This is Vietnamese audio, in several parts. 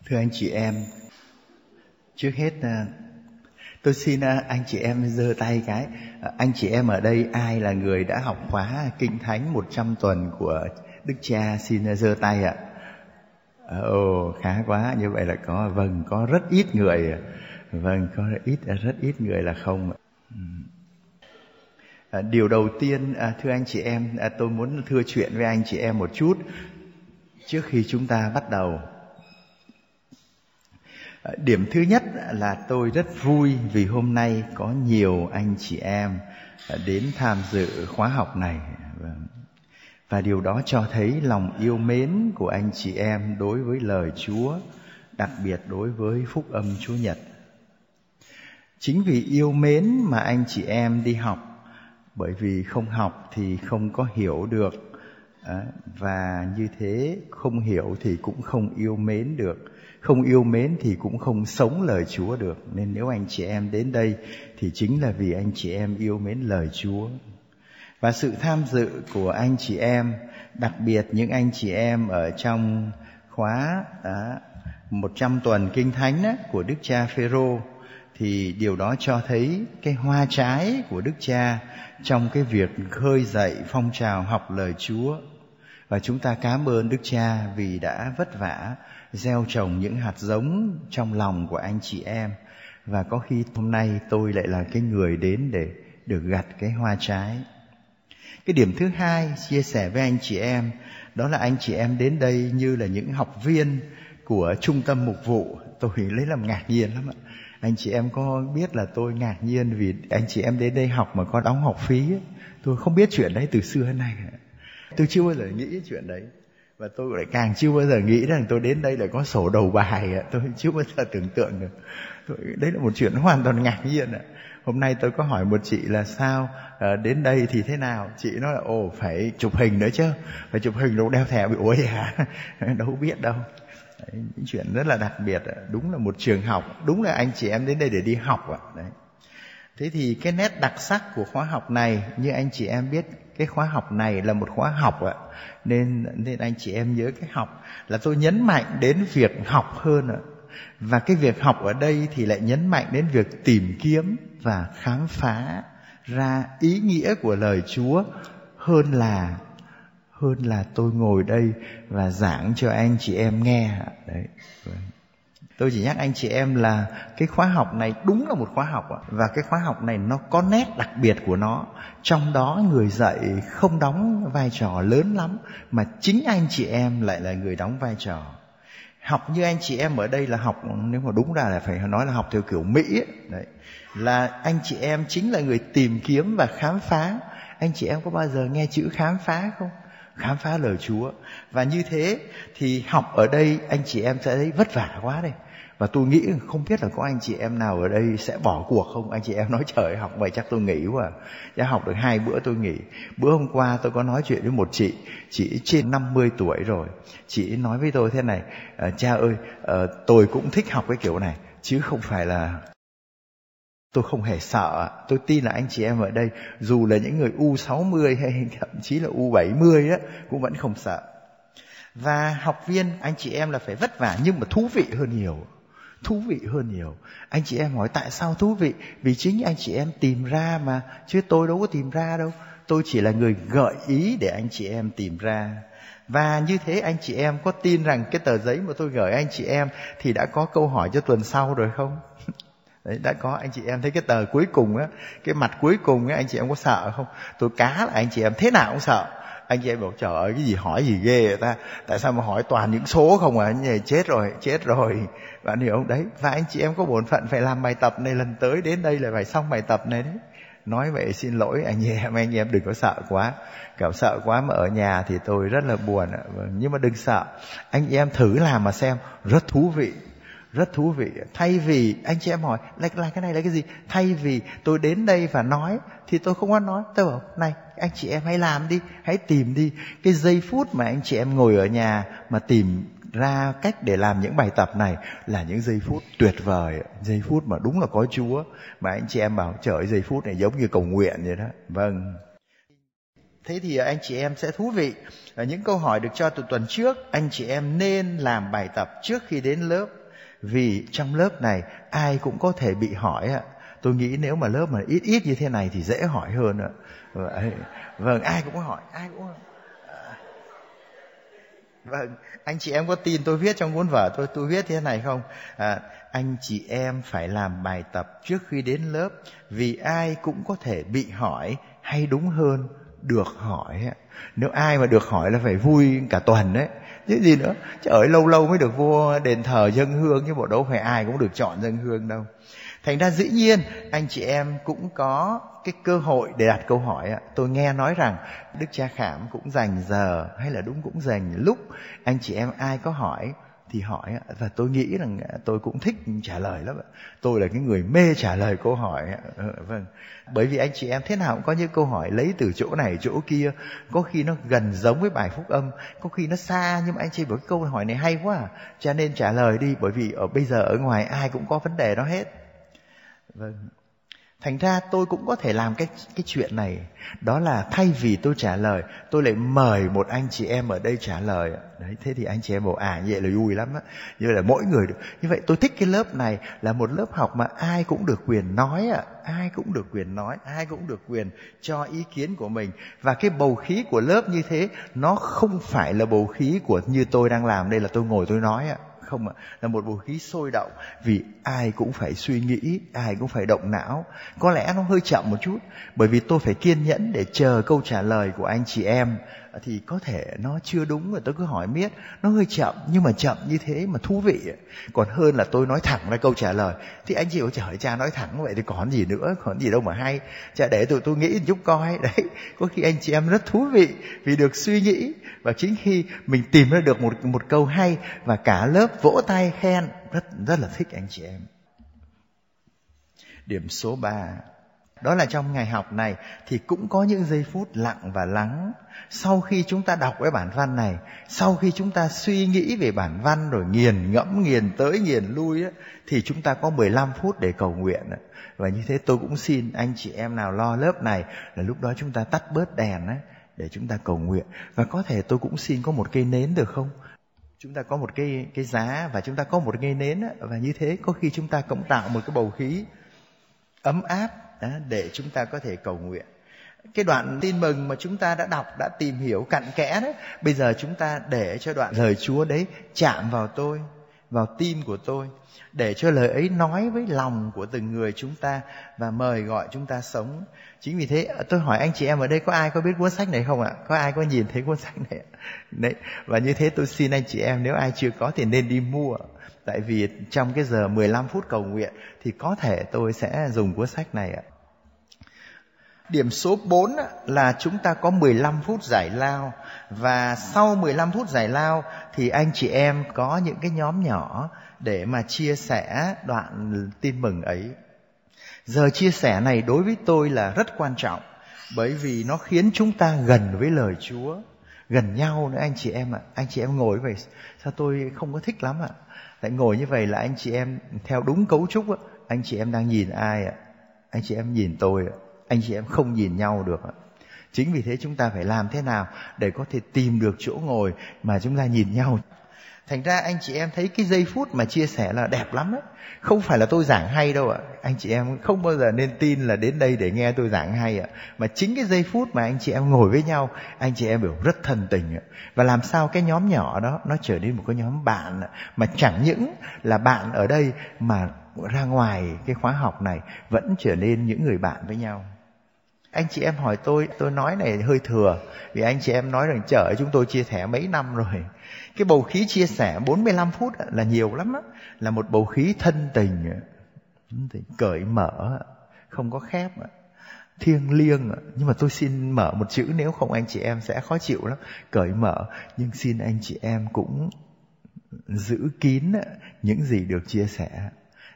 Thưa anh chị em, trước hết tôi xin anh chị em giơ tay cái. Anh chị em ở đây ai là người đã học khóa Kinh Thánh 100 tuần của Đức Cha, xin giơ tay ạ. Ồ, khá quá, như vậy là có rất ít người. Vâng, có rất ít người là không. Điều đầu tiên, thưa anh chị em, tôi muốn thưa chuyện với anh chị em một chút trước khi chúng ta bắt đầu. Điểm thứ nhất là tôi rất vui vì hôm nay có nhiều anh chị em đến tham dự khóa học này. Và điều đó cho thấy lòng yêu mến của anh chị em đối với lời Chúa, đặc biệt đối với phúc âm Chúa Nhật. Chính vì yêu mến mà anh chị em đi học, bởi vì không học thì không có hiểu được. Và như thế không hiểu thì cũng không yêu mến được. Không yêu mến thì cũng không sống lời Chúa được. Nên nếu anh chị em đến đây thì chính là vì anh chị em yêu mến lời Chúa. Và sự tham dự của anh chị em, đặc biệt những anh chị em ở trong khóa 100 tuần Kinh Thánh của Đức Cha Phêrô, thì điều đó cho thấy cái hoa trái của Đức Cha trong cái việc khơi dậy phong trào học lời Chúa. Và chúng ta cảm ơn Đức Cha vì đã vất vả gieo trồng những hạt giống trong lòng của anh chị em. Và có khi hôm nay tôi lại là cái người đến để được gặt cái hoa trái. Cái điểm thứ hai chia sẻ với anh chị em, đó là anh chị em đến đây như là những học viên của trung tâm mục vụ. Tôi lấy làm ngạc nhiên lắm ạ. Anh chị em có biết là tôi ngạc nhiên vì anh chị em đến đây học mà có đóng học phí. Tôi không biết chuyện đấy từ xưa đến nay. Tôi chưa bao giờ nghĩ chuyện đấy. Và tôi lại càng chưa bao giờ nghĩ rằng tôi đến đây lại có sổ đầu bài. Tôi chưa bao giờ tưởng tượng được. Đấy là một chuyện hoàn toàn ngạc nhiên. Hôm nay tôi có hỏi một chị là sao đến đây thì thế nào. Chị nói là phải chụp hình nữa chứ. Phải chụp hình đâu đeo thẻ bị ủa vậy hả? Đâu biết đâu. Đấy, những chuyện rất là đặc biệt. Đúng là một trường học. Đúng là anh chị em đến đây để đi học. Đấy. Thế thì cái nét đặc sắc của khóa học này, như anh chị em biết, cái khóa học này là một khóa học nên anh chị em nhớ cái học là tôi nhấn mạnh đến việc học hơn và cái việc học ở đây thì lại nhấn mạnh đến việc tìm kiếm và khám phá ra ý nghĩa của lời Chúa hơn là tôi ngồi đây và giảng cho anh chị em nghe. Đấy. Tôi chỉ nhắc anh chị em là cái khóa học này đúng là một khóa học và cái khóa học này nó có nét đặc biệt của nó. Trong đó người dạy không đóng vai trò lớn lắm mà chính anh chị em lại là người đóng vai trò. Học như anh chị em ở đây là học, nếu mà đúng ra là phải nói là học theo kiểu Mỹ ấy. Đấy. Là anh chị em chính là người tìm kiếm và khám phá. Anh chị em có bao giờ nghe chữ khám phá không? Khám phá lời Chúa. Và như thế thì học ở đây anh chị em sẽ thấy vất vả quá đây. Và tôi nghĩ không biết là có anh chị em nào ở đây sẽ bỏ cuộc không. Anh chị em nói trời học vậy chắc tôi nghỉ quá. Đã học được 2 bữa tôi nghỉ. Bữa hôm qua tôi có nói chuyện với một chị trên 50 tuổi rồi. Chị nói với tôi thế này: cha ơi, tôi cũng thích học cái kiểu này, chứ không phải là tôi không hề sợ. Tôi tin là anh chị em ở đây, dù là những người U60 hay thậm chí là U70 đó, cũng vẫn không sợ. Và học viên anh chị em là phải vất vả nhưng mà thú vị hơn nhiều. Thú vị hơn nhiều. Anh chị em hỏi tại sao thú vị? Vì chính anh chị em tìm ra mà, chứ tôi đâu có tìm ra đâu. Tôi chỉ là người gợi ý để anh chị em tìm ra. Và như thế anh chị em có tin rằng cái tờ giấy mà tôi gửi anh chị em thì đã có câu hỏi cho tuần sau rồi không? Đấy, đã có. Anh chị em thấy cái tờ cuối cùng á, cái mặt cuối cùng á, anh chị em có sợ không? Tôi cá là anh chị em thế nào cũng sợ. Anh chị em bảo trời ơi, cái gì hỏi gì ghê vậy ta? Tại sao mà hỏi toàn những số không à? Như chết rồi. Bạn hiểu không? Đấy. Và anh chị em có bổn phận phải làm bài tập này, lần tới đến đây là phải xong bài tập này đấy. Nói vậy xin lỗi anh em đừng có sợ quá. Cảm sợ quá mà ở nhà thì tôi rất là buồn. Nhưng mà đừng sợ. Anh em thử làm mà xem, rất thú vị. Rất thú vị. Thay vì anh chị em hỏi là cái này là cái gì, thay vì tôi đến đây và nói thì tôi không có nói. Tôi bảo này, anh chị em hãy làm đi, hãy tìm đi. Cái giây phút mà anh chị em ngồi ở nhà mà tìm ra cách để làm những bài tập này là những giây phút tuyệt vời. Giây phút mà đúng là có Chúa. Mà anh chị em bảo trời ơi, giây phút này giống như cầu nguyện vậy đó. Vâng. Thế thì anh chị em sẽ thú vị. Những câu hỏi được cho từ tuần trước, anh chị em nên làm bài tập trước khi đến lớp. Vì trong lớp này ai cũng có thể bị hỏi ạ. Tôi nghĩ nếu mà lớp mà ít như thế này thì dễ hỏi hơn ạ. Vâng, ai cũng có hỏi, ai cũng hỏi. Vâng, anh chị em có tin tôi viết trong cuốn vở tôi viết thế này không? Anh chị em phải làm bài tập trước khi đến lớp, vì ai cũng có thể bị hỏi, hay đúng hơn được hỏi. Nếu ai mà được hỏi là phải vui cả tuần đấy, chứ gì nữa. Chứ ở lâu lâu mới được vô đền thờ dâng hương, chứ bộ đâu phải ai cũng được chọn dâng hương đâu. Thành ra dĩ nhiên anh chị em cũng có cái cơ hội để đặt câu hỏi. Tôi nghe nói rằng Đức Cha Khảm cũng dành giờ, hay là đúng cũng dành lúc anh chị em ai có hỏi thì hỏi. Và tôi nghĩ rằng tôi cũng thích trả lời lắm. Tôi là cái người mê trả lời câu hỏi. Vâng. Bởi vì anh chị em thế nào cũng có những câu hỏi lấy từ chỗ này chỗ kia. Có khi nó gần giống với bài phúc âm, có khi nó xa, nhưng mà anh chị bảo cái câu hỏi này hay quá, cho nên trả lời đi. Bởi vì bây giờ ở ngoài ai cũng có vấn đề đó hết. Vâng. Thành ra tôi cũng có thể làm cái chuyện này. Đó là thay vì tôi trả lời, tôi lại mời một anh chị em ở đây trả lời. Đấy, thế thì anh chị em bảo như vậy là vui lắm á. Như vậy là mỗi người được. Như vậy tôi thích cái lớp này là một lớp học mà ai cũng được quyền nói ạ. Ai cũng được quyền nói, ai cũng được quyền cho ý kiến của mình. Và cái bầu khí của lớp như thế, nó không phải là bầu khí của như tôi đang làm đây là tôi ngồi tôi nói ạ. Không ạ, là một bầu khí sôi động. Vì ai cũng phải suy nghĩ, ai cũng phải động não. Có lẽ nó hơi chậm một chút, bởi vì tôi phải kiên nhẫn để chờ câu trả lời của anh chị em. Thì có thể nó chưa đúng và tôi cứ hỏi miết. Nó hơi chậm, nhưng mà chậm như thế mà thú vị. Còn hơn là tôi nói thẳng ra câu trả lời. Thì anh chị bảo trời, cha nói thẳng vậy thì còn gì nữa, còn gì đâu mà hay. Cha để tụi tôi nghĩ chút coi. Đấy, có khi anh chị em rất thú vị vì được suy nghĩ. Và chính khi mình tìm ra được một câu hay và cả lớp vỗ tay khen, rất là thích anh chị em. Điểm số 3, đó là trong ngày học này thì cũng có những giây phút lặng và lắng. Sau khi chúng ta đọc cái bản văn này, sau khi chúng ta suy nghĩ về bản văn rồi nghiền ngẫm, nghiền tới nghiền lui ấy, thì chúng ta có 15 phút để cầu nguyện. Và như thế tôi cũng xin anh chị em nào lo lớp này là lúc đó chúng ta tắt bớt đèn ấy, để chúng ta cầu nguyện. Và có thể tôi cũng xin có một cây nến được không? Chúng ta có một cái giá và chúng ta có một cây nến ấy, và như thế có khi chúng ta cũng tạo một cái bầu khí ấm áp để chúng ta có thể cầu nguyện. Cái đoạn tin mừng mà chúng ta đã đọc, đã tìm hiểu cặn kẽ đấy, bây giờ chúng ta để cho đoạn lời Chúa đấy chạm vào tôi, vào tim của tôi, để cho lời ấy nói với lòng của từng người chúng ta và mời gọi chúng ta sống. Chính vì thế tôi hỏi anh chị em ở đây có ai có biết cuốn sách này không ạ? Có ai có nhìn thấy cuốn sách này? Đấy. Và như thế tôi xin anh chị em nếu ai chưa có thì nên đi mua. Tại vì trong cái giờ 15 phút cầu nguyện thì có thể tôi sẽ dùng cuốn sách này ạ. Điểm số 4 là chúng ta có 15 phút giải lao. Và sau 15 phút giải lao thì anh chị em có những cái nhóm nhỏ để mà chia sẻ đoạn tin mừng ấy. Giờ chia sẻ này đối với tôi là rất quan trọng, bởi vì nó khiến chúng ta gần với lời Chúa, gần nhau nữa anh chị em ạ. Anh chị em ngồi vậy sao tôi không có thích lắm ạ. Tại ngồi như vậy là anh chị em theo đúng cấu trúc á, anh chị em đang nhìn ai ạ? Anh chị em nhìn tôi ạ. Anh chị em không nhìn nhau được ạ. Chính vì thế chúng ta phải làm thế nào để có thể tìm được chỗ ngồi mà chúng ta nhìn nhau. Thành ra anh chị em thấy cái giây phút mà chia sẻ là đẹp lắm ấy. Không phải là tôi giảng hay đâu ạ. Anh chị em không bao giờ nên tin là đến đây để nghe tôi giảng hay ạ. Mà chính cái giây phút mà anh chị em ngồi với nhau, anh chị em đều rất thân tình ạ. Và làm sao cái nhóm nhỏ đó nó trở nên một cái nhóm bạn ạ. Mà chẳng những là bạn ở đây mà ra ngoài cái khóa học này vẫn trở nên những người bạn với nhau. Anh chị em hỏi tôi nói này hơi thừa, vì anh chị em nói rằng trời, chúng tôi chia sẻ mấy năm rồi. Cái bầu khí chia sẻ 45 phút là nhiều lắm á, là một bầu khí thân tình, cởi mở, không có khép, thiêng liêng. Nhưng mà tôi xin mở một chữ, nếu không anh chị em sẽ khó chịu lắm. Cởi mở, nhưng xin anh chị em cũng giữ kín những gì được chia sẻ.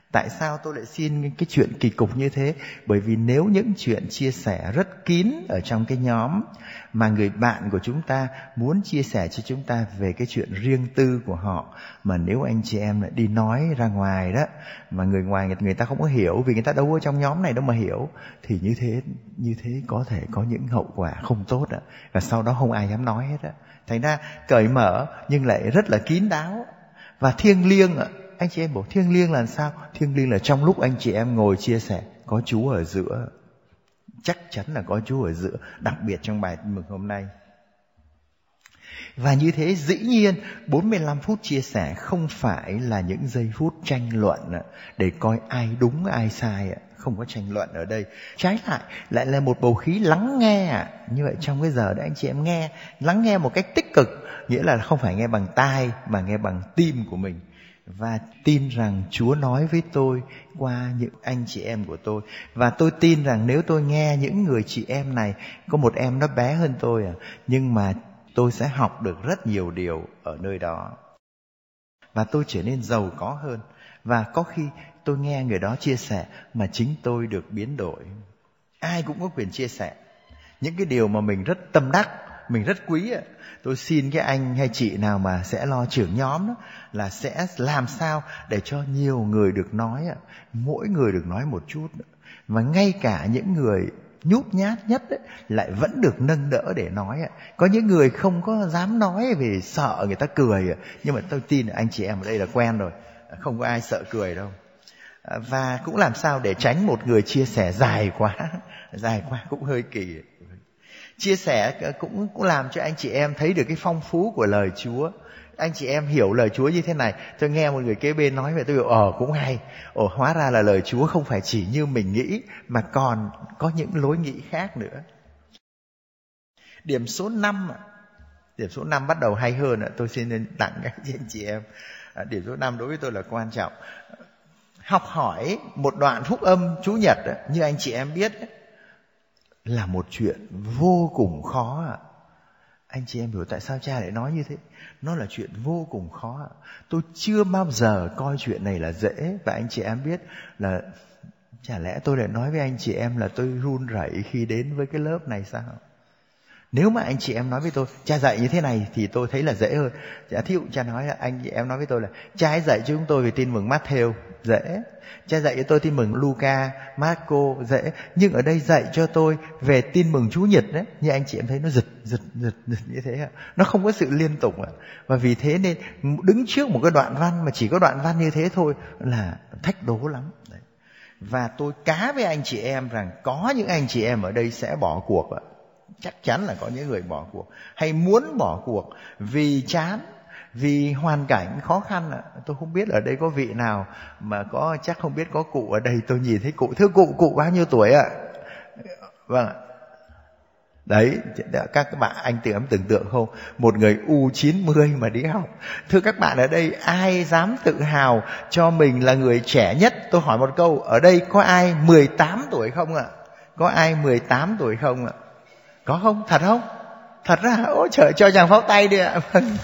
Tại sao tôi lại xin cái chuyện kỳ cục như thế? Bởi vì nếu những chuyện chia sẻ rất kín ở trong cái nhóm mà người bạn của chúng ta muốn chia sẻ cho chúng ta về cái chuyện riêng tư của họ, mà nếu anh chị em lại đi nói ra ngoài đó, mà người ngoài người ta không có hiểu, vì người ta đâu có trong nhóm này đâu mà hiểu, thì như thế có thể có những hậu quả không tốt ạ. Và sau đó không ai dám nói hết á. Thành ra cởi mở nhưng lại rất là kín đáo và thiêng liêng ạ. Anh chị em bảo thiêng liêng là sao? Thiêng liêng là trong lúc anh chị em ngồi chia sẻ, có Chúa ở giữa. Chắc chắn là có Chúa ở giữa, đặc biệt trong bài tin mừng hôm nay. Và như thế dĩ nhiên 45 phút chia sẻ không phải là những giây phút tranh luận để coi ai đúng ai sai. Không có tranh luận ở đây. Trái lại là một bầu khí lắng nghe. Như vậy trong cái giờ đó anh chị em nghe, lắng nghe một cách tích cực, nghĩa là không phải nghe bằng tai mà nghe bằng tim của mình. Và tin rằng Chúa nói với tôi qua những anh chị em của tôi. Và tôi tin rằng nếu tôi nghe những người chị em này, có một em nó bé hơn tôi nhưng mà tôi sẽ học được rất nhiều điều ở nơi đó. Và tôi trở nên giàu có hơn. Và có khi tôi nghe người đó chia sẻ mà chính tôi được biến đổi. Ai cũng có quyền chia sẻ những cái điều mà mình rất tâm đắc, mình rất quý. Tôi xin cái anh hay chị nào mà sẽ lo trưởng nhóm đó, là sẽ làm sao để cho nhiều người được nói, mỗi người được nói một chút. Và ngay cả những người nhút nhát nhất ấy, lại vẫn được nâng đỡ để nói. Có những người không có dám nói vì sợ người ta cười, nhưng mà tôi tin là anh chị em ở đây là quen rồi, không có ai sợ cười đâu. Và cũng làm sao để tránh một người chia sẻ dài quá cũng hơi kỳ. Chia sẻ cũng làm cho anh chị em thấy được cái phong phú của lời Chúa. Anh chị em hiểu lời Chúa như thế này. Tôi nghe một người kế bên nói về tôi cũng hay. Hóa ra là lời Chúa không phải chỉ như mình nghĩ, mà còn có những lối nghĩ khác nữa. Điểm số 5. Điểm số 5 bắt đầu hay hơn. Tôi xin tặng các anh chị em. Điểm số 5 đối với tôi là quan trọng. Học hỏi một đoạn phúc âm Chủ nhật như anh chị em biết là một chuyện vô cùng khó. Anh chị em hiểu tại sao cha lại nói như thế? Nó là chuyện vô cùng khó. Tôi chưa bao giờ coi chuyện này là dễ. Và anh chị em biết là chả lẽ tôi lại nói với anh chị em là tôi run rẩy khi đến với cái lớp này sao? Nếu mà anh chị em nói với tôi cha dạy như thế này thì tôi thấy là dễ hơn. Thí dụ cha nói là anh chị em nói với tôi là cha hãy dạy cho chúng tôi về tin mừng Matthew, dễ. Cha dạy cho tôi tin mừng Luca, Marco, dễ. Nhưng ở đây dạy cho tôi về tin mừng Chủ nhật đấy, như anh chị em thấy nó giật như thế. Nó không có sự liên tục. Và vì thế nên đứng trước một cái đoạn văn mà chỉ có đoạn văn như thế thôi là thách đố lắm. Đấy. Và tôi cá với anh chị em rằng có những anh chị em ở đây sẽ bỏ cuộc. Chắc chắn là có những người bỏ cuộc, hay muốn bỏ cuộc vì chán, vì hoàn cảnh khó khăn. Tôi không biết ở đây có vị nào mà có, chắc không biết có cụ ở đây. Tôi nhìn thấy cụ. Thưa cụ bao nhiêu tuổi ạ? Vâng ạ. Đấy, các bạn, anh tưởng tượng không? Một người U90 mà đi học. Thưa các bạn ở đây, ai dám tự hào cho mình là người trẻ nhất? Tôi hỏi một câu, ở đây có ai 18 tuổi không ạ? Có ai 18 tuổi không ạ? Có không? Thật không? Thật ra, ôi trời, cho chàng pháo tay đi ạ.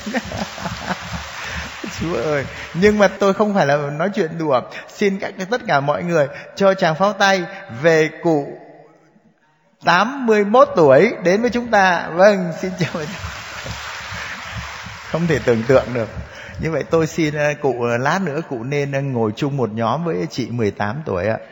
Chúa ơi. Nhưng mà tôi không phải là nói chuyện đùa. Xin tất cả mọi người cho chàng pháo tay về cụ 81 tuổi đến với chúng ta. Vâng, xin chào. Không thể tưởng tượng được. Như vậy tôi xin cụ lát nữa cụ nên ngồi chung một nhóm với chị 18 tuổi ạ.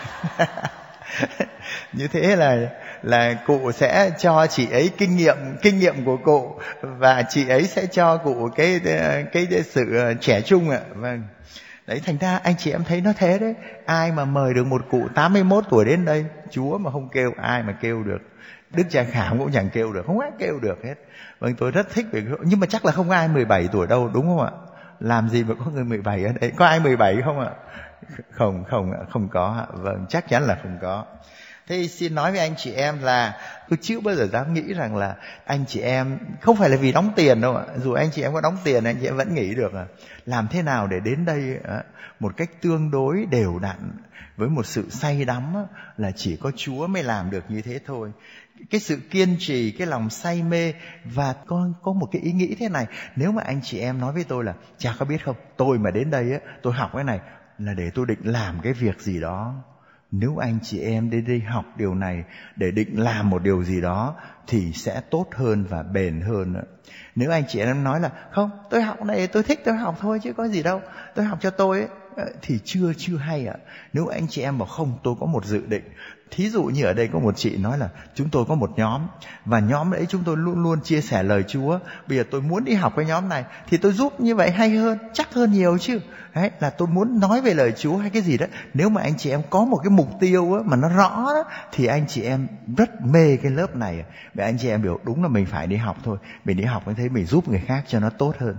Như thế là cụ sẽ cho chị ấy kinh nghiệm của cụ, và chị ấy sẽ cho cụ cái sự trẻ trung ạ. Vâng. Đấy, thành ra anh chị em thấy nó thế đấy. Ai mà mời được một cụ 81 tuổi đến đây, Chúa mà không kêu, ai mà kêu được. Đức Cha Khảm cũng chẳng kêu được, không ai kêu được hết. Vâng, tôi rất thích về, nhưng mà chắc là không ai 17 tuổi đâu, đúng không ạ? Làm gì mà có người 17 ở đây? Có ai 17 không ạ? Không có ạ. Vâng, chắc chắn là không có. Thế xin nói với anh chị em là tôi chưa bao giờ dám nghĩ rằng là anh chị em, không phải là vì đóng tiền đâu ạ. Dù anh chị em có đóng tiền anh chị em vẫn nghĩ được làm thế nào để đến đây một cách tương đối đều đặn, với một sự say đắm là chỉ có Chúa mới làm được như thế thôi. Cái sự kiên trì, cái lòng say mê. Và có một cái ý nghĩ thế này, nếu mà anh chị em nói với tôi là chả có biết không, tôi mà đến đây tôi học cái này là để tôi định làm cái việc gì đó. Nếu anh chị em đến đây học điều này để định làm một điều gì đó thì sẽ tốt hơn và bền hơn. Nếu anh chị em nói là không, tôi học này tôi thích tôi học thôi chứ có gì đâu, tôi học cho tôi ấy, thì chưa hay ạ. Nếu anh chị em bảo không, tôi có một dự định. Thí dụ như ở đây có một chị nói là chúng tôi có một nhóm, và nhóm ấy chúng tôi luôn luôn chia sẻ lời Chúa. Bây giờ tôi muốn đi học cái nhóm này thì tôi giúp như vậy hay hơn, chắc hơn nhiều chứ. Đấy, là tôi muốn nói về lời Chúa hay cái gì đó. Nếu mà anh chị em có một cái mục tiêu á, mà nó rõ đó, thì anh chị em rất mê cái lớp này. Vậy anh chị em biểu đúng là mình phải đi học thôi. Mình đi học mới thấy mình giúp người khác cho nó tốt hơn.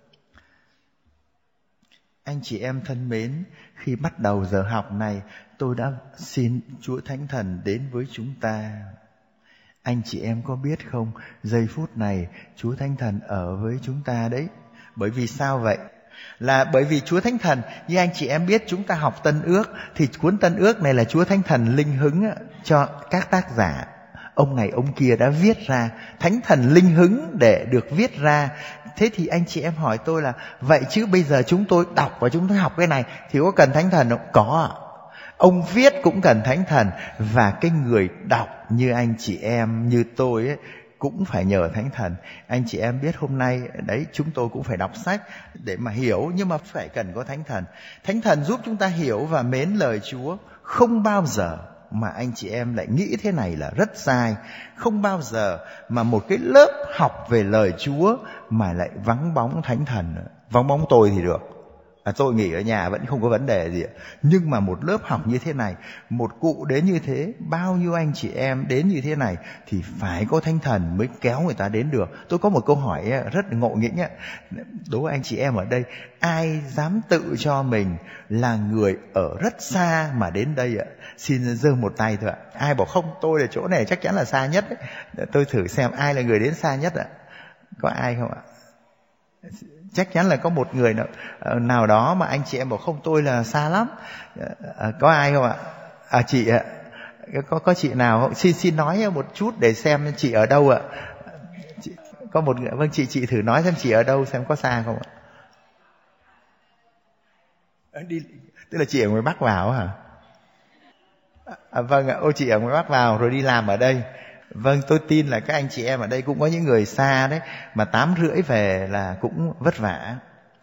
Anh chị em thân mến, khi bắt đầu giờ học này, tôi đã xin Chúa Thánh Thần đến với chúng ta. Anh chị em có biết không, giây phút này Chúa Thánh Thần ở với chúng ta đấy. Bởi vì sao vậy? Là bởi vì Chúa Thánh Thần, như anh chị em biết chúng ta học Tân Ước, thì cuốn Tân Ước này là Chúa Thánh Thần linh hứng cho các tác giả. Ông này ông kia đã viết ra, Thánh Thần linh hứng để được viết ra. Thế thì anh chị em hỏi tôi là vậy chứ bây giờ chúng tôi đọc và chúng tôi học cái này thì có cần Thánh Thần không? Có ạ. Ông viết cũng cần Thánh Thần, và cái người đọc như anh chị em, như tôi ấy, cũng phải nhờ Thánh Thần. Anh chị em biết hôm nay đấy, chúng tôi cũng phải đọc sách để mà hiểu, nhưng mà phải cần có Thánh Thần. Thánh Thần giúp chúng ta hiểu và mến lời Chúa. Không bao giờ mà anh chị em lại nghĩ thế này là rất sai. Không bao giờ mà một cái lớp học về lời Chúa mà lại vắng bóng Thánh Thần. Vắng bóng tôi thì được, tôi nghỉ ở nhà vẫn không có vấn đề gì. Nhưng mà một lớp học như thế này, một cụ đến như thế, bao nhiêu anh chị em đến như thế này, thì phải có Thánh Thần mới kéo người ta đến được. Tôi có một câu hỏi rất ngộ nghĩnh. Đố anh chị em ở đây, ai dám tự cho mình là người ở rất xa mà đến đây ạ? Xin giơ một tay thôi ạ. Ai bảo không, tôi ở chỗ này chắc chắn là xa nhất. Để tôi thử xem ai là người đến xa nhất ạ. Có ai không ạ? Chắc chắn là có một người nào đó mà anh chị em bảo không, tôi là xa lắm. Có ai không ạ? Chị ạ. Có chị nào không? Xin nói một chút để xem chị ở đâu ạ. Có một người. Vâng, chị thử nói xem chị ở đâu xem có xa không ạ? Tức là chị ở ngoài Bắc vào hả? Vâng ạ. Ô, chị ở ngoài Bắc vào rồi đi làm ở đây. Vâng, tôi tin là các anh chị em ở đây cũng có những người xa đấy, mà 8:30 về là cũng vất vả.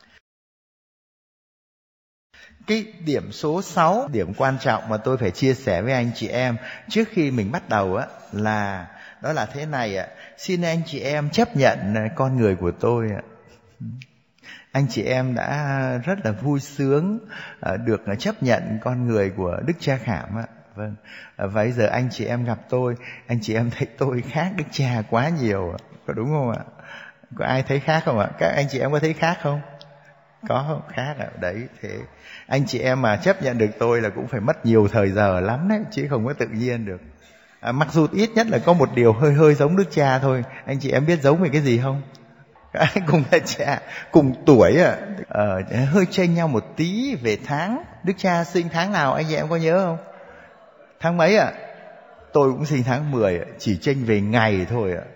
Cái điểm số 6, điểm quan trọng mà tôi phải chia sẻ với anh chị em trước khi mình bắt đầu đó là thế này ạ. Xin anh chị em chấp nhận con người của tôi ạ. Anh chị em đã rất là vui sướng được chấp nhận con người của Đức Cha Khảm ạ. Vâng. Bây giờ anh chị em gặp tôi, anh chị em thấy tôi khác Đức Cha quá nhiều, có đúng không ạ? Có ai thấy khác không ạ? Các anh chị em có thấy khác không? Có không? Khác ạ. Đấy, thế anh chị em mà chấp nhận được tôi là cũng phải mất nhiều thời giờ lắm đấy, chứ không có tự nhiên được. Mặc dù ít nhất là có một điều hơi giống Đức Cha thôi. Anh chị em biết giống về cái gì không? Các anh cùng là cha, cùng tuổi hơi chênh nhau một tí về tháng. Đức Cha sinh tháng nào anh chị em có nhớ không? Tháng mấy ạ? Tôi cũng sinh tháng 10, chỉ chênh về ngày thôi ạ.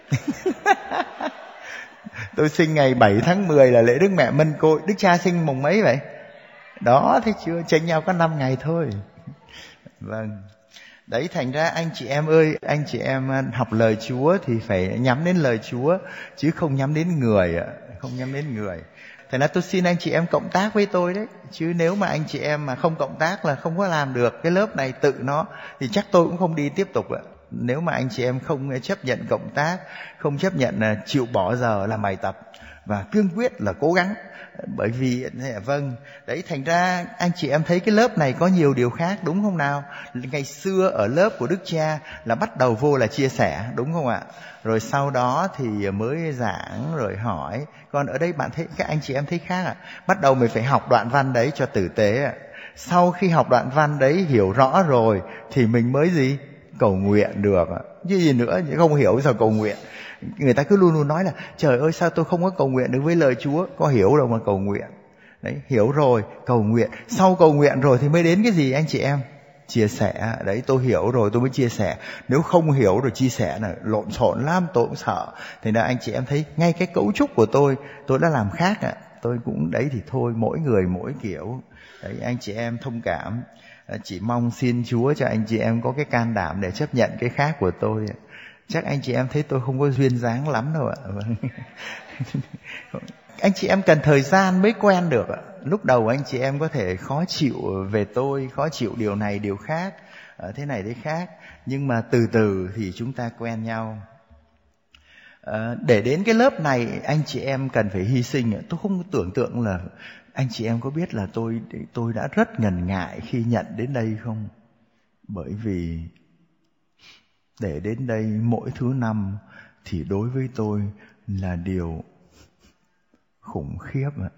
Tôi sinh ngày 7 tháng 10 là lễ Đức Mẹ Mân Côi. Đức Cha sinh mùng mấy vậy? Đó, thấy chưa? Chênh nhau có 5 ngày thôi. Vâng. Đấy, thành ra anh chị em ơi, anh chị em học lời Chúa thì phải nhắm đến lời Chúa, chứ không nhắm đến người ạ. Không nhắm đến người. Thành ra tôi xin anh chị em cộng tác với tôi đấy. Chứ nếu mà anh chị em mà không cộng tác là không có làm được cái lớp này tự nó, thì chắc tôi cũng không đi tiếp tục ạ. Nếu mà anh chị em không chấp nhận cộng tác, không chấp nhận chịu bỏ giờ làm bài tập, và cương quyết là cố gắng. Bởi vì vâng, đấy, thành ra anh chị em thấy cái lớp này có nhiều điều khác, đúng không nào? Ngày xưa ở lớp của Đức Cha là bắt đầu vô là chia sẻ, đúng không ạ? Rồi sau đó thì mới giảng rồi hỏi. Còn ở đây bạn thấy, các anh chị em thấy khác ạ. Bắt đầu mình phải học đoạn văn đấy cho tử tế ạ. Sau khi học đoạn văn đấy hiểu rõ rồi thì mình mới gì? Cầu nguyện được ạ. Chứ gì nữa, không hiểu sao cầu nguyện. Người ta cứ luôn luôn nói là trời ơi sao tôi không có cầu nguyện được với lời Chúa. Có hiểu đâu mà cầu nguyện. Đấy, hiểu rồi, cầu nguyện. Sau cầu nguyện rồi thì mới đến cái gì anh chị em? Chia sẻ. Đấy, tôi hiểu rồi tôi mới chia sẻ. Nếu không hiểu rồi chia sẻ là lộn xộn lắm, tôi cũng sợ. Thế nên anh chị em thấy ngay cái cấu trúc của tôi đã làm khác ạ. tôi cũng đấy thì thôi, mỗi người mỗi kiểu. Đấy, anh chị em thông cảm. Chỉ mong xin Chúa cho anh chị em có cái can đảm để chấp nhận cái khác của tôi. Chắc anh chị em thấy tôi không có duyên dáng lắm đâu ạ. Anh chị em cần thời gian mới quen được ạ. Lúc đầu anh chị em có thể khó chịu về tôi, khó chịu điều này điều khác, thế này thế khác. Nhưng mà từ từ thì chúng ta quen nhau. Để đến cái lớp này anh chị em cần phải hy sinh. Tôi không tưởng tượng là anh chị em có biết là tôi đã rất ngần ngại khi nhận đến đây không? Bởi vì để đến đây mỗi thứ năm thì đối với tôi là điều khủng khiếp ạ.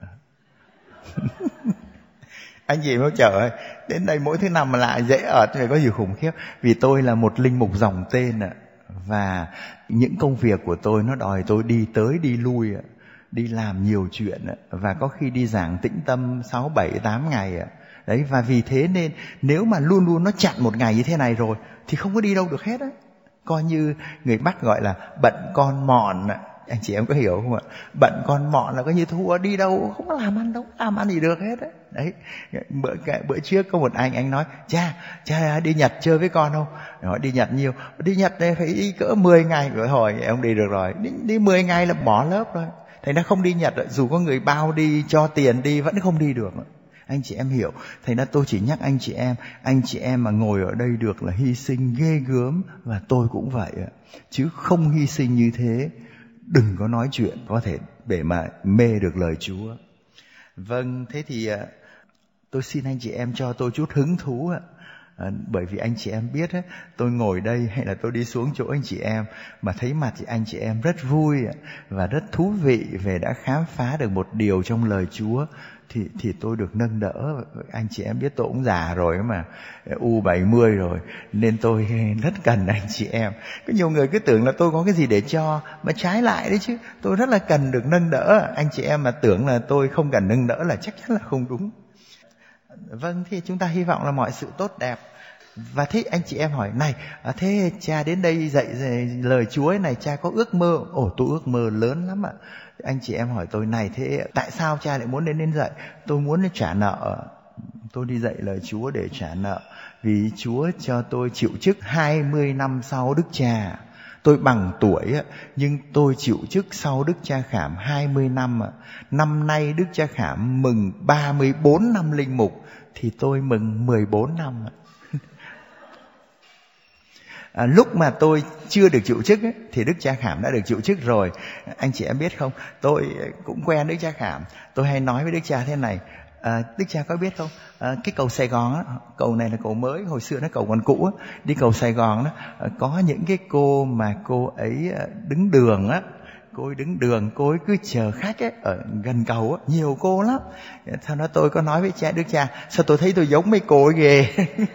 Anh chị nói trời ơi, đến đây mỗi thứ năm mà lại dễ ở thì có gì khủng khiếp. Vì tôi là một linh mục dòng tên ạ. Và những công việc của tôi nó đòi tôi đi tới đi lui ạ, đi làm nhiều chuyện ạ, và có khi đi giảng tĩnh tâm 6, 7, 8 ngày ạ. Đấy, và vì thế nên nếu mà luôn luôn nó chặn một ngày như thế này rồi thì không có đi đâu được hết á. Coi như người Bắc gọi là bận con mọn ạ. Anh chị em có hiểu không ạ? Bận con mọn là coi như thua, đi đâu không có làm ăn đâu, làm ăn gì được hết á. Đấy, bữa trước có một anh nói cha đi Nhật chơi với con không? Nói đi Nhật nhiều, đi Nhật này phải đi cỡ 10 ngày rồi. Hồi ông đi được rồi, đi 10 ngày là bỏ lớp rồi. Thành ra không đi Nhật, dù có người bao đi cho tiền đi vẫn không đi được. Anh chị em hiểu. Thành ra tôi chỉ nhắc anh chị em mà ngồi ở đây được là hy sinh ghê gớm, và tôi cũng vậy ạ. Chứ không hy sinh như thế đừng có nói chuyện có thể để mà mê được lời Chúa. Vâng, thế thì tôi xin anh chị em cho tôi chút hứng thú ạ. Bởi vì anh chị em biết tôi ngồi đây hay là tôi đi xuống chỗ anh chị em mà thấy mặt thì anh chị em rất vui và rất thú vị về đã khám phá được một điều trong lời Chúa, thì tôi được nâng đỡ. Anh chị em biết tôi cũng già rồi mà, U70 rồi, nên tôi rất cần anh chị em. Có nhiều người cứ tưởng là tôi có cái gì để cho, mà trái lại đấy chứ, tôi rất là cần được nâng đỡ. Anh chị em mà tưởng là tôi không cần nâng đỡ là chắc chắn là không đúng. Vâng, thì chúng ta hy vọng là mọi sự tốt đẹp. Và thế anh chị em hỏi này, thế cha đến đây dạy lời Chúa này, cha có ước mơ? Tôi ước mơ lớn lắm ạ. Anh chị em hỏi tôi này, thế tại sao cha lại muốn đến dạy? Tôi muốn trả nợ. Tôi đi dạy lời Chúa để trả nợ. Vì Chúa cho tôi chịu chức 20 năm sau Đức Cha. Tôi bằng tuổi nhưng tôi chịu chức sau Đức Cha Khảm 20 năm ạ. Năm nay Đức Cha Khảm mừng 34 năm linh mục, thì tôi mừng 14 năm ạ. Lúc mà tôi chưa được chịu chức thì Đức Cha Khảm đã được chịu chức rồi. Anh chị em biết không, tôi cũng quen Đức Cha Khảm. Tôi hay nói với Đức Cha thế này, Đức Cha có biết không, cái cầu Sài Gòn cầu này là cầu mới, hồi xưa nó cầu còn cũ đi cầu Sài Gòn có những cái cô mà cô ấy đứng đường cô ấy đứng đường, cô ấy cứ chờ khách ở gần cầu nhiều cô lắm. Sau đó tôi có nói với Đức Cha, sao tôi thấy tôi giống mấy cô ấy ghê.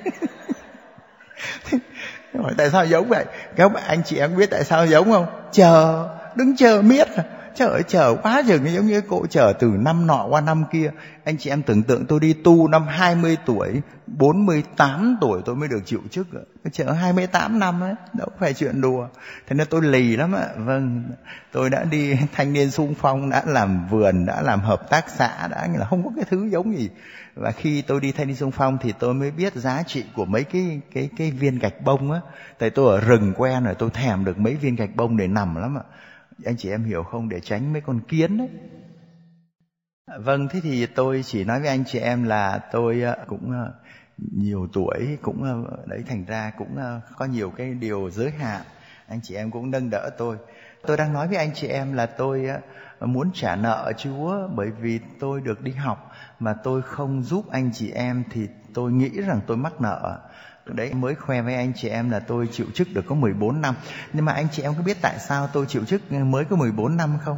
Hỏi tại sao giống vậy? Các anh chị em biết tại sao giống không? Đứng chờ miết. Trời ơi, chờ quá chừng, giống như cô chờ từ năm nọ qua năm kia. Anh chị em tưởng tượng tôi đi tu năm 20 tuổi, 48 tuổi tôi mới được chịu chức. Chờ 28 năm đâu phải chuyện đùa. Thế nên tôi lì lắm ạ. Vâng, tôi đã đi thanh niên xung phong, đã làm vườn, đã làm hợp tác xã, đã là không có cái thứ giống gì. Và khi tôi đi thanh niên xung phong thì tôi mới biết giá trị của mấy cái viên gạch bông Tại tôi ở rừng quen rồi, tôi thèm được mấy viên gạch bông để nằm lắm ạ. Anh chị em hiểu không? Để tránh mấy con kiến đấy. Vâng, thế thì tôi chỉ nói với anh chị em là tôi cũng nhiều tuổi, cũng đấy, thành ra cũng có nhiều cái điều giới hạn. Anh chị em cũng nâng đỡ tôi. Tôi đang nói với anh chị em là tôi muốn trả nợ Chúa, bởi vì tôi được đi học mà tôi không giúp anh chị em thì tôi nghĩ rằng tôi mắc nợ. Đấy, mới khoe với anh chị em là tôi chịu chức được có 14 năm. Nhưng mà anh chị em có biết tại sao tôi chịu chức mới có 14 năm không?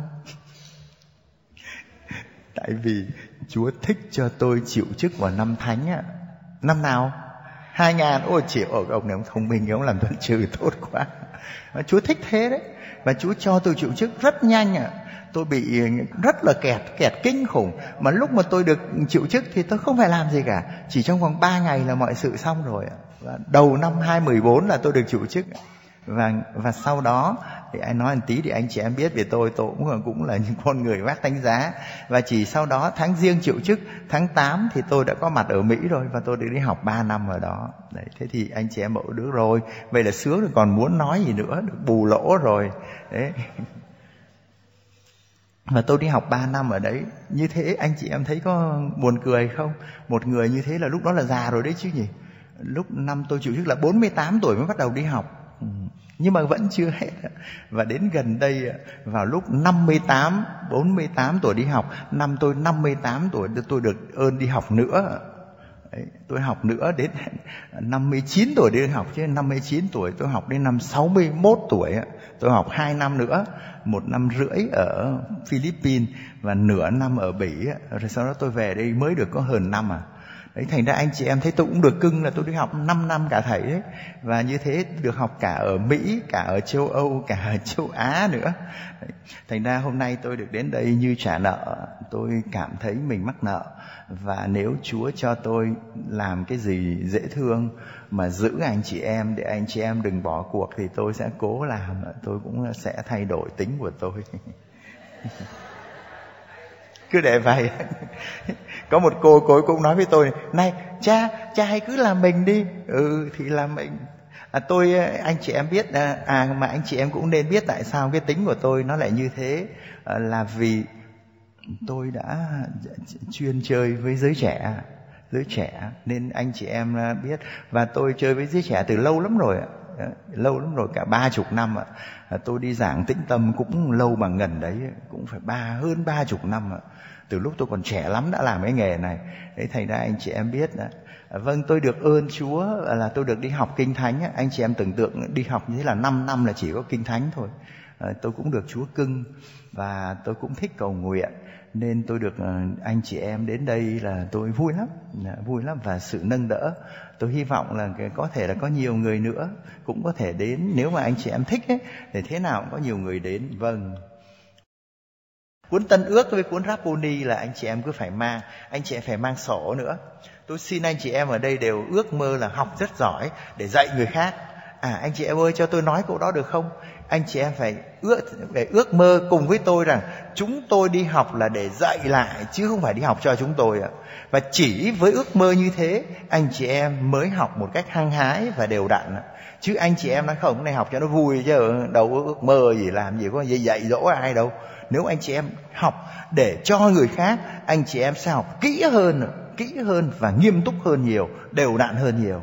Tại vì Chúa thích cho tôi chịu chức vào năm Thánh Năm nào? 2000. Ôi chị, ông này ông thông minh, ông làm thuận trừ tốt quá. Chúa thích thế đấy. Và Chúa cho tôi chịu chức rất nhanh Tôi bị rất là kẹt kinh khủng. Mà lúc mà tôi được chịu chức thì tôi không phải làm gì cả. Chỉ trong vòng 3 ngày là mọi sự xong rồi. Và đầu năm 2014 là tôi được chịu chức. Và sau đó thì anh nói một tí thì anh chị em biết về tôi cũng là những con người vác thánh giá. Và chỉ sau đó tháng Giêng triệu chức, tháng 8 thì tôi đã có mặt ở Mỹ rồi, và tôi được đi học 3 năm ở đó. Đấy, thế thì anh chị em mẫu được rồi, vậy là sướng rồi, còn muốn nói gì nữa, được bù lỗ rồi. Đấy. Và tôi đi học 3 năm ở đấy. Như thế anh chị em thấy có buồn cười không? Một người như thế là lúc đó là già rồi đấy chứ nhỉ. Lúc năm tôi chịu chức là 48 tuổi mới bắt đầu đi học. Nhưng mà vẫn chưa hết. Và đến gần đây, vào lúc 48 tuổi đi học, năm tôi 58 tuổi tôi được ơn đi học nữa. Đấy, tôi học nữa đến 59 tuổi đi học, chứ 59 tuổi tôi học đến năm 61 tuổi. Tôi học 2 năm nữa, 1 năm rưỡi ở Philippines và nửa năm ở Bỉ. Rồi sau đó tôi về đây mới được có hơn năm à. Đấy, thành ra anh chị em thấy tôi cũng được cưng là tôi đi học 5 năm cả thầy đấy. Và như thế được học cả ở Mỹ, cả ở châu Âu, cả ở châu Á nữa. Đấy, thành ra hôm nay tôi được đến đây như trả nợ. Tôi cảm thấy mình mắc nợ. Và nếu Chúa cho tôi làm cái gì dễ thương mà giữ anh chị em để anh chị em đừng bỏ cuộc thì tôi sẽ cố làm. Tôi cũng sẽ thay đổi tính của tôi. Cứ để vậy. Có một cô ấy cũng nói với tôi: này cha hãy cứ làm mình đi. Thì làm mình. Anh chị em biết mà anh chị em cũng nên biết tại sao cái tính của tôi nó lại như thế. Là vì tôi đã chuyên chơi với giới trẻ nên anh chị em biết. Và tôi chơi với giới trẻ từ lâu lắm rồi, cả 30 năm ạ. Tôi đi giảng tĩnh tâm cũng lâu bằng ngần đấy, cũng phải hơn 30 năm ạ. Từ lúc tôi còn trẻ lắm đã làm cái nghề này. Đấy, thành ra anh chị em biết đó. Vâng, tôi được ơn Chúa là tôi được đi học Kinh Thánh. Anh chị em tưởng tượng đi học như thế là 5 năm là chỉ có Kinh Thánh thôi. Tôi cũng được Chúa cưng và tôi cũng thích cầu nguyện, nên tôi được anh chị em đến đây là tôi vui lắm và sự nâng đỡ. Tôi hy vọng là có thể là có nhiều người nữa cũng có thể đến, nếu mà anh chị em thích ấy, thì thế nào cũng có nhiều người đến. Vâng. Cuốn Tân Ước với cuốn Rabboni là anh chị em cứ phải mang, anh chị em phải mang sổ nữa. Tôi xin anh chị em ở đây đều ước mơ là học rất giỏi để dạy người khác. Anh chị em ơi, cho tôi nói câu đó được không? Anh chị em phải ước mơ cùng với tôi rằng chúng tôi đi học là để dạy lại, chứ không phải đi học cho chúng tôi ạ. Và chỉ với ước mơ như thế, anh chị em mới học một cách hăng hái và đều đặn. Chứ anh chị em nói không, cái này học cho nó vui chứ đâu có ước mơ gì, làm gì có gì dạy dỗ ai đâu. Nếu anh chị em học để cho người khác, anh chị em sẽ học kỹ hơn và nghiêm túc hơn nhiều, đều đặn hơn nhiều.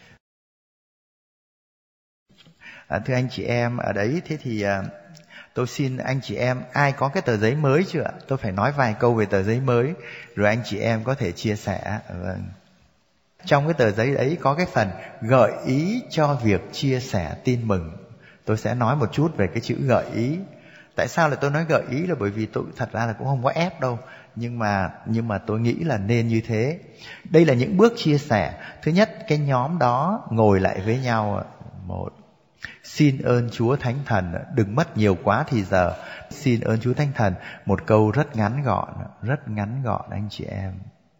Thưa anh chị em ở đấy, thế thì tôi xin anh chị em, ai có cái tờ giấy mới chưa ạ? Tôi phải nói vài câu về tờ giấy mới, rồi anh chị em có thể chia sẻ. Vâng. Trong cái tờ giấy đấy có cái phần gợi ý cho việc chia sẻ tin mừng. Tôi sẽ nói một chút về cái chữ gợi ý. Tại sao là tôi nói gợi ý là bởi vì tôi thật ra là cũng không có ép đâu, nhưng mà tôi nghĩ là nên như thế. Đây là những bước chia sẻ. Thứ nhất, cái nhóm đó ngồi lại với nhau. Một, xin ơn Chúa Thánh Thần, đừng mất nhiều quá thì giờ. Xin ơn Chúa Thánh Thần, một câu rất ngắn gọn anh chị em.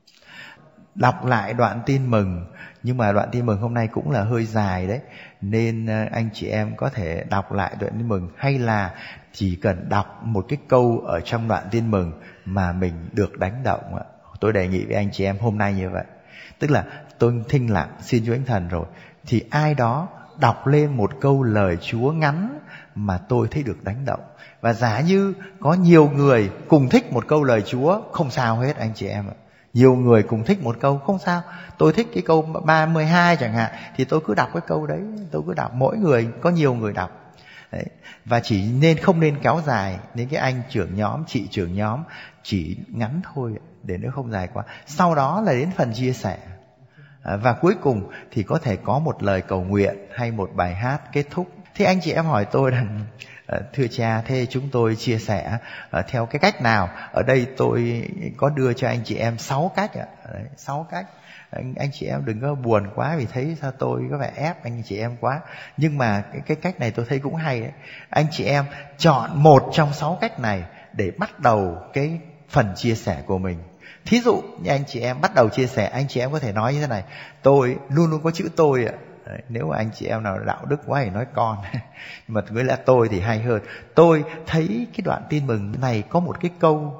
Đọc lại đoạn tin mừng, nhưng mà đoạn tin mừng hôm nay cũng là hơi dài đấy, nên anh chị em có thể đọc lại đoạn tin mừng, hay là chỉ cần đọc một cái câu ở trong đoạn tin mừng mà mình được đánh động. Tôi đề nghị với anh chị em hôm nay như vậy. Tức là tôi thinh lặng xin Chúa Thánh Thần rồi, thì ai đó đọc lên một câu lời Chúa ngắn mà tôi thấy được đánh động. Và giả như có nhiều người cùng thích một câu lời Chúa, không sao hết anh chị em ạ. Nhiều người cùng thích một câu, không sao. Tôi thích cái câu 32 chẳng hạn, thì tôi cứ đọc cái câu đấy. Tôi cứ đọc, mỗi người, có nhiều người đọc đấy. Và không nên kéo dài. Nên cái anh trưởng nhóm, chị trưởng nhóm chỉ ngắn thôi, để nó không dài quá. Sau đó là đến phần chia sẻ. Và cuối cùng thì có thể có một lời cầu nguyện hay một bài hát kết thúc. Thế anh chị em hỏi tôi rằng, thưa cha, thế chúng tôi chia sẻ theo cái cách nào? Ở đây tôi có đưa cho anh chị em 6 cách ạ. 6 cách. Anh chị em đừng có buồn quá vì thấy sao tôi có vẻ ép anh chị em quá. Nhưng mà cái cách này tôi thấy cũng hay đấy. Anh chị em chọn một trong 6 cách này để bắt đầu cái phần chia sẻ của mình. Thí dụ như anh chị em bắt đầu chia sẻ, anh chị em có thể nói như thế này: tôi luôn luôn có chữ tôi ạ. Đấy, nếu anh chị em nào đạo đức quá thì nói con. Nhưng mà với lại tôi thì hay hơn. Tôi thấy cái đoạn tin mừng này có một cái câu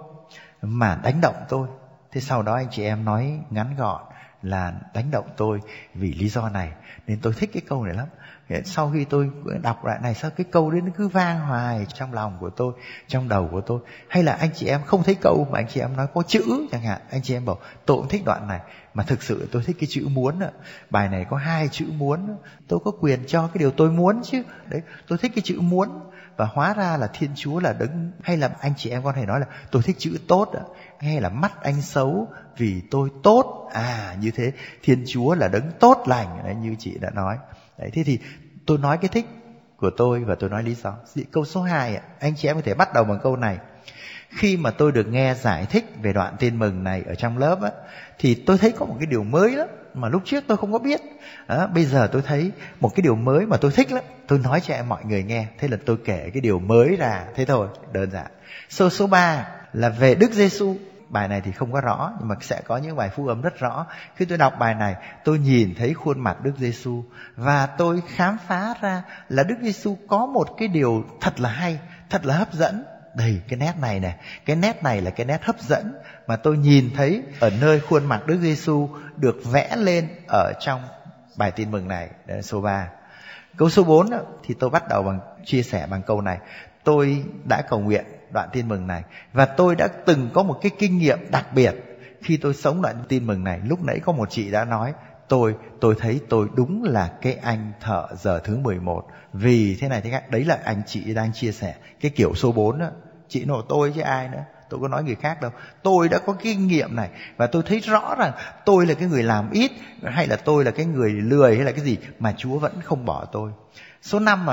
mà đánh động tôi. Thế sau đó anh chị em nói ngắn gọn là đánh động tôi vì lý do này, nên tôi thích cái câu này lắm. Sau khi tôi đọc lại này, sao cái câu đấy nó cứ vang hoài trong lòng của tôi, trong đầu của tôi. Hay là anh chị em không thấy câu mà anh chị em nói có chữ chẳng hạn, anh chị em bảo tôi cũng thích đoạn này, mà thực sự tôi thích cái chữ muốn ạ. Bài này có 2 chữ muốn, tôi có quyền cho cái điều tôi muốn chứ. Đấy, tôi thích cái chữ muốn. Và hóa ra là Thiên Chúa là đấng, hay là anh chị em có thể nói là tôi thích chữ tốt ạ, hay là mắt anh xấu vì tôi tốt. Như thế Thiên Chúa là đấng tốt lành. Đấy, như chị đã nói. Đấy, thế thì tôi nói cái thích của tôi và tôi nói lý do. Câu số 2 anh chị em có thể bắt đầu bằng câu này. Khi mà tôi được nghe giải thích về đoạn tin mừng này ở trong lớp thì tôi thấy có một cái điều mới lắm mà lúc trước tôi không có biết. Bây giờ tôi thấy một cái điều mới mà tôi thích lắm. Tôi nói cho mọi người nghe. Thế là tôi kể cái điều mới ra. Thế thôi, đơn giản. Số 3 là về Đức Giêsu. Bài này thì không có rõ, nhưng mà sẽ có những bài phúc âm rất rõ. Khi tôi đọc bài này, tôi nhìn thấy khuôn mặt Đức Giêsu và tôi khám phá ra là Đức Giêsu có một cái điều thật là hay, thật là hấp dẫn. Đây, cái nét này này, cái nét này là cái nét hấp dẫn mà tôi nhìn thấy ở nơi khuôn mặt Đức Giêsu được vẽ lên ở trong bài tin mừng này. Đấy là số 3. Câu số 4 thì tôi bắt đầu chia sẻ bằng câu này. Tôi đã cầu nguyện đoạn tin mừng này và tôi đã từng có một cái kinh nghiệm đặc biệt khi tôi sống đoạn tin mừng này. Lúc nãy có một chị đã nói tôi thấy tôi đúng là cái anh thợ giờ thứ 11. Vì thế này thế khác. Đấy là anh chị đang chia sẻ cái kiểu số 4 đó. Chị nổ tôi chứ ai nữa, tôi có nói người khác đâu. Tôi đã có kinh nghiệm này và tôi thấy rõ rằng tôi là cái người làm ít, hay là tôi là cái người lười, hay là cái gì mà Chúa vẫn không bỏ tôi. Số 5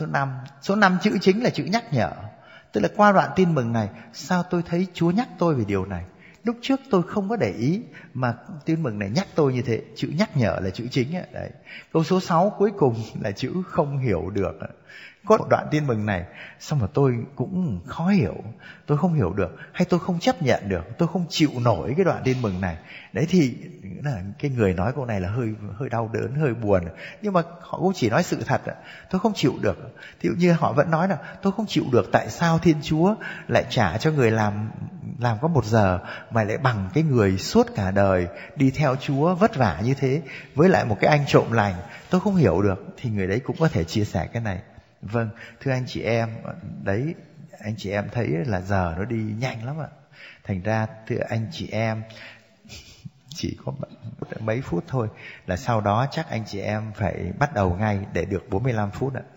số 5 chữ chính là chữ nhắc nhở. Tức là qua đoạn tin mừng này, sao tôi thấy Chúa nhắc tôi về điều này. Lúc trước tôi không có để ý, mà tin mừng này nhắc tôi như thế. Chữ nhắc nhở là chữ chính. Đấy. Câu số 6 cuối cùng là chữ không hiểu được. Có một đoạn tin mừng này, xong mà tôi cũng khó hiểu. Tôi không hiểu được, hay tôi không chấp nhận được, tôi không chịu nổi cái đoạn tin mừng này. Đấy thì là cái người nói câu này là hơi đau đớn, hơi buồn. Nhưng mà họ cũng chỉ nói sự thật. Tôi không chịu được. Thì như họ vẫn nói là tôi không chịu được tại sao Thiên Chúa lại trả cho người làm có 1 giờ mà lại bằng cái người suốt cả đời đi theo Chúa vất vả như thế với lại một cái anh trộm lành. Tôi không hiểu được. Thì người đấy cũng có thể chia sẻ cái này. Vâng, thưa anh chị em, đấy, anh chị em thấy là giờ nó đi nhanh lắm ạ. Thành ra thưa anh chị em, chỉ có mấy phút thôi là sau đó chắc anh chị em phải bắt đầu ngay để được 45 phút ạ.